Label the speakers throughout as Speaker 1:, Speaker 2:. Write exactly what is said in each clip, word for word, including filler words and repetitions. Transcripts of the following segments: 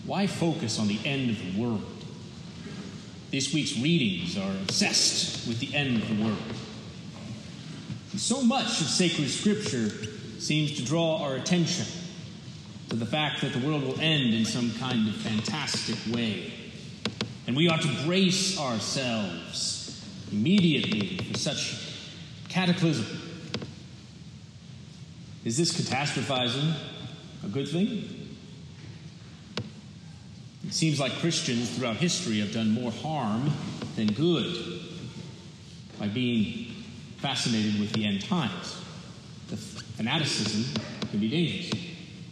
Speaker 1: Why focus on the end of the world? This week's readings are obsessed with the end of the world. And so much of sacred Scripture seems to draw our attention to the fact that the world will end in some kind of fantastic way. And we ought to brace ourselves immediately for such cataclysm. Is this catastrophizing a good thing? It seems like Christians throughout history have done more harm than good by being fascinated with the end times. The fanaticism can be dangerous.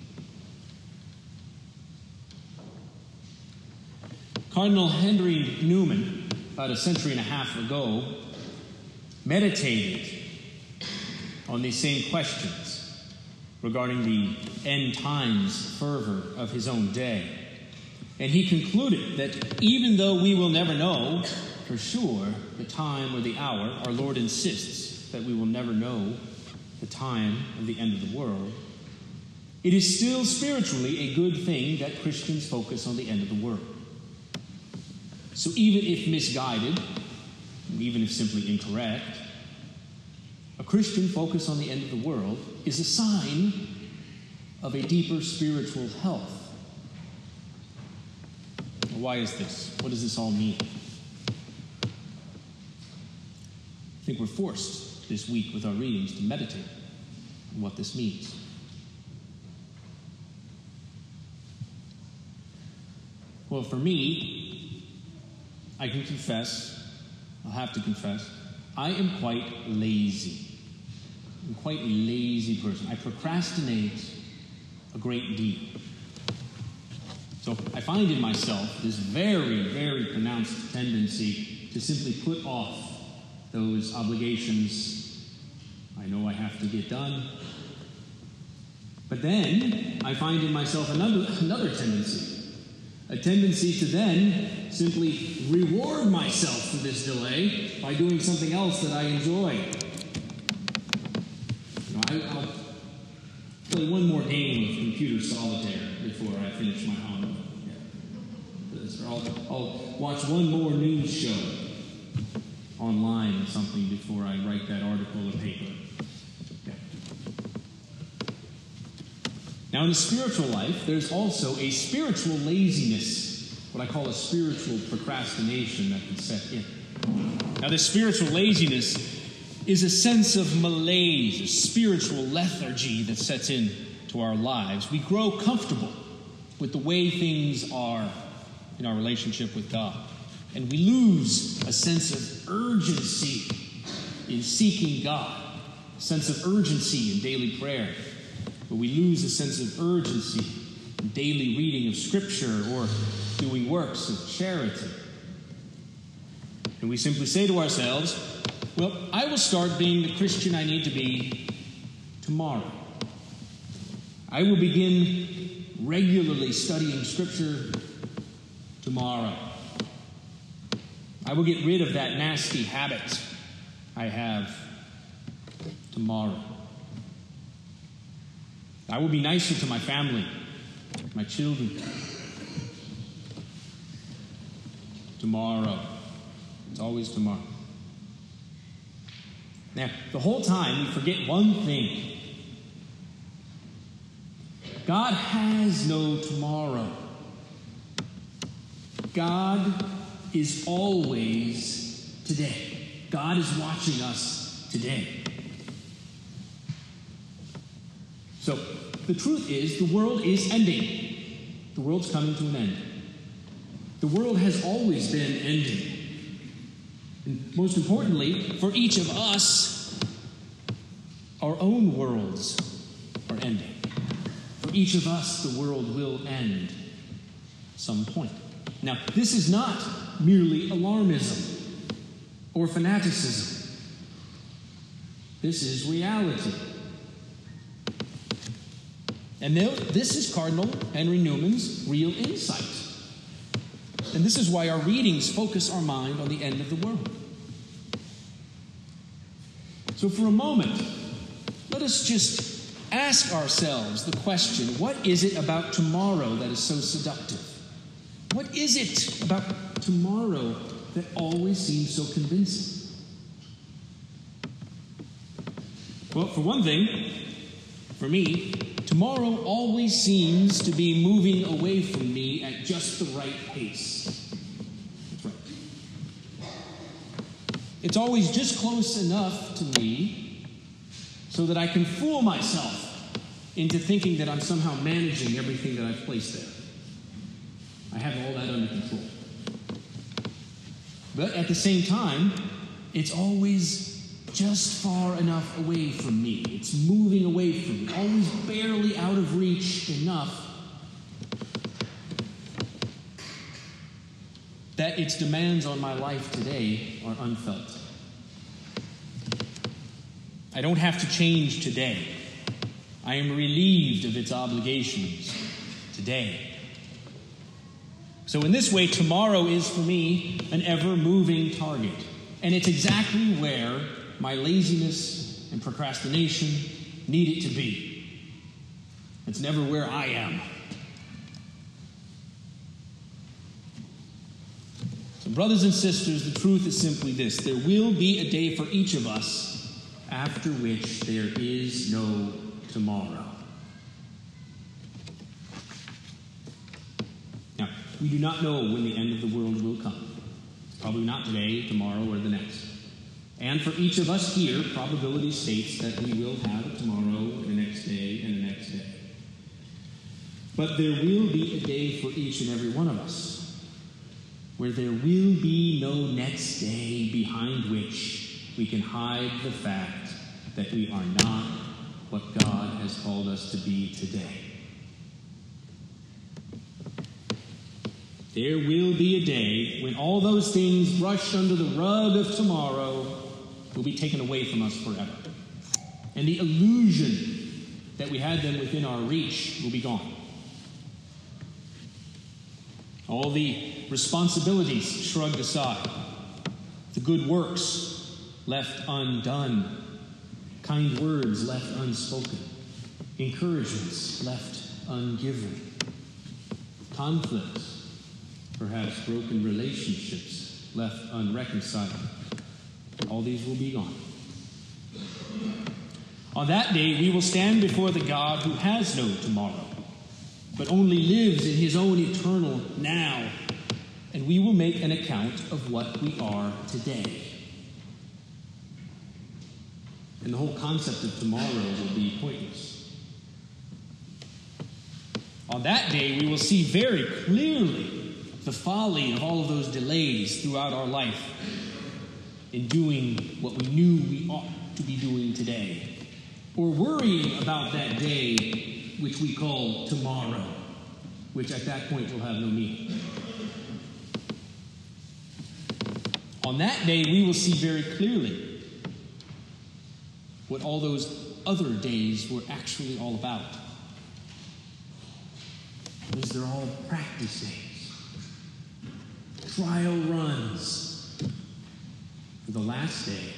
Speaker 1: Cardinal Henry Newman, about a century and a half ago, meditated on these same questions regarding the end times fervor of his own day. And he concluded that even though we will never know for sure the time or the hour, our Lord insists that we will never know the time of the end of the world, it is still spiritually a good thing that Christians focus on the end of the world. So even if misguided, even if simply incorrect, a Christian focus on the end of the world is a sign of a deeper spiritual health. Why is this? What does this all mean? I think we're forced this week with our readings to meditate on what this means. Well, for me, I can confess, I'll have to confess, I am quite lazy. I'm quite a lazy person. I procrastinate a great deal. So I find in myself this very, very pronounced tendency to simply put off those obligations I know I have to get done. But then I find in myself another, another tendency, a tendency to then simply reward myself for this delay by doing something else that I enjoy. You know, I, I'll play one more game of computer solitaire before I finish my homework. I'll, I'll watch one more news show online or something before I write that article or paper. Yeah. Now, in the spiritual life, there's also a spiritual laziness, what I call a spiritual procrastination that can set in. Now, this spiritual laziness is a sense of malaise, a spiritual lethargy that sets in to our lives. We grow comfortable with the way things are in our relationship with God. And we lose a sense of urgency in seeking God, a sense of urgency in daily prayer. But we lose a sense of urgency in daily reading of Scripture or doing works of charity. And we simply say to ourselves, well, I will start being the Christian I need to be tomorrow. I will begin regularly studying Scripture tomorrow. I will get rid of that nasty habit I have tomorrow. I will be nicer to my family, my children. Tomorrow. It's always tomorrow. Now, the whole time we forget one thing. God has no tomorrow. God is always today. God is watching us today. So, the truth is, the world is ending. The world's coming to an end. The world has always been ending. And most importantly, for each of us, our own worlds are ending. For each of us, the world will end at some point. Now, this is not merely alarmism or fanaticism. This is reality. And this is Cardinal Henry Newman's real insight. And this is why our readings focus our mind on the end of the world. So for a moment, let us just ask ourselves the question, what is it about tomorrow that is so seductive? What is it about tomorrow that always seems so convincing? Well, for one thing, for me, tomorrow always seems to be moving away from me at just the right pace. That's right. It's always just close enough to me so that I can fool myself into thinking that I'm somehow managing everything that I've placed there. I have all that under control. But at the same time, it's always just far enough away from me. It's moving away from me, always barely out of reach enough that its demands on my life today are unfelt. I don't have to change today. I am relieved of its obligations today. So in this way, tomorrow is for me an ever-moving target. And it's exactly where my laziness and procrastination need it to be. It's never where I am. So brothers and sisters, the truth is simply this. There will be a day for each of us after which there is no tomorrow. Now, we do not know when the end of the world will come. It's probably not today, tomorrow, or the next. And for each of us here, probability states that we will have a tomorrow, and the next day, and the next day. But there will be a day for each and every one of us where there will be no next day behind which we can hide the fact that we are not what God has called us to be today. There will be a day when all those things brushed under the rug of tomorrow will be taken away from us forever. And the illusion that we had them within our reach will be gone. All the responsibilities shrugged aside, the good works left undone, kind words left unspoken, encouragements left ungiven, conflicts, perhaps broken relationships left unreconciled. All these will be gone. On that day, we will stand before the God who has no tomorrow, but only lives in his own eternal now, and we will make an account of what we are today. And the whole concept of tomorrow will be pointless. On that day, we will see very clearly the folly of all of those delays throughout our life in doing what we knew we ought to be doing today, or worrying about that day which we call tomorrow, which at that point will have no meaning. On that day, we will see very clearly what all those other days were actually all about. Because they're all practice days, trial runs for the last day.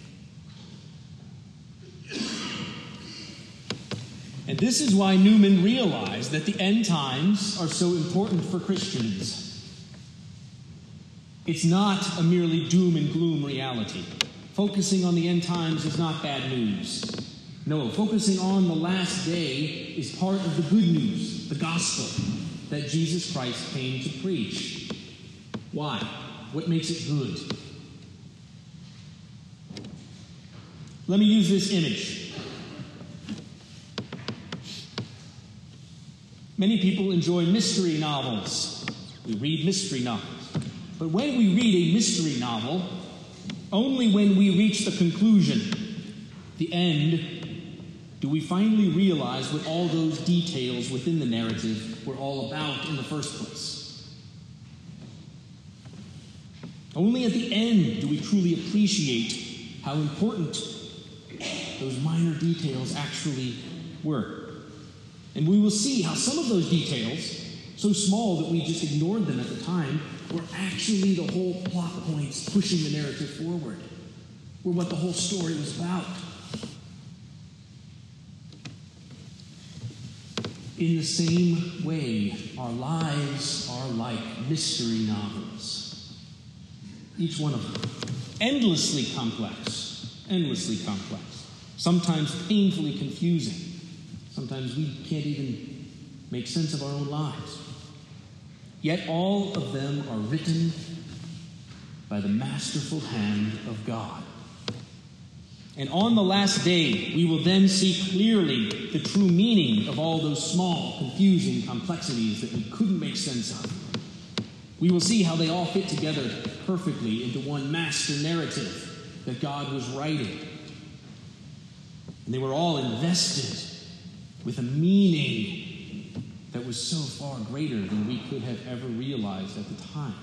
Speaker 1: And this is why Newman realized that the end times are so important for Christians. It's not a merely doom and gloom reality. Focusing on the end times is not bad news. No, focusing on the last day is part of the good news, the gospel that Jesus Christ came to preach. Why? What makes it good? Let me use this image. Many people enjoy mystery novels. We read mystery novels. But when we read a mystery novel, only when we reach the conclusion, the end, do we finally realize what all those details within the narrative were all about in the first place. Only at the end do we truly appreciate how important those minor details actually were. And we will see how some of those details, so small that we just ignored them at the time, were actually the whole plot points pushing the narrative forward, were what the whole story was about. In the same way, our lives are like mystery novels. Each one of them, endlessly complex, endlessly complex, sometimes painfully confusing. Sometimes we can't even make sense of our own lives. Yet all of them are written by the masterful hand of God. And on the last day, we will then see clearly the true meaning of all those small, confusing complexities that we couldn't make sense of. We will see how they all fit together perfectly into one master narrative that God was writing. And they were all invested with a meaning that was so far greater than we could have ever realized at the time.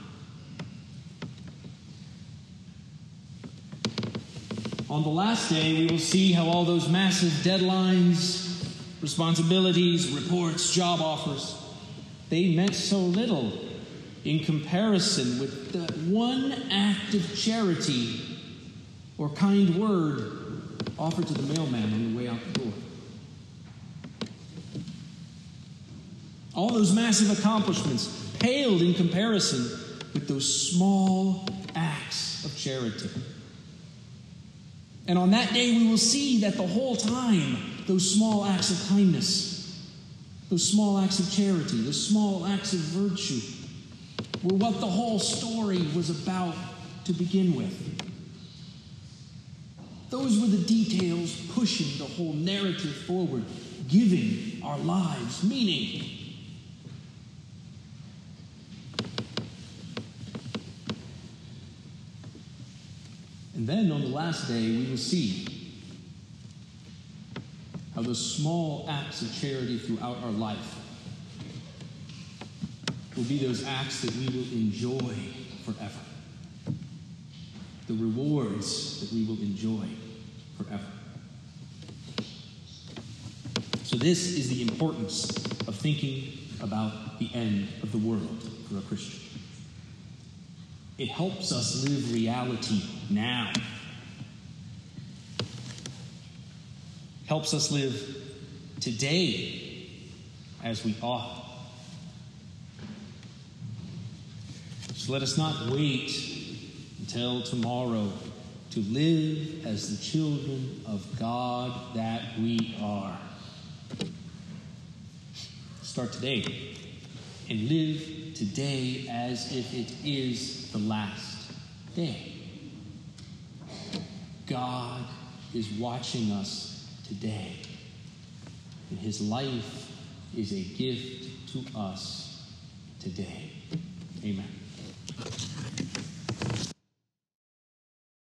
Speaker 1: On the last day, we will see how all those massive deadlines, responsibilities, reports, job offers, they meant so little in comparison with the one act of charity or kind word offered to the mailman on the way out the door. All those massive accomplishments paled in comparison with those small acts of charity. And on that day, we will see that the whole time, those small acts of kindness, those small acts of charity, those small acts of virtue, were what the whole story was about to begin with. Those were the details pushing the whole narrative forward, giving our lives meaning. And then on the last day, we will see how those small acts of charity throughout our life will be those acts that we will enjoy forever. The rewards that we will enjoy forever. So this is the importance of thinking about the end of the world for a Christian. It helps us live reality now. Helps us live today as we ought. So let us not wait until tomorrow to live as the children of God that we are. Start today and live today as if it is the last day. God is watching us today, and his life is a gift to us today. Amen.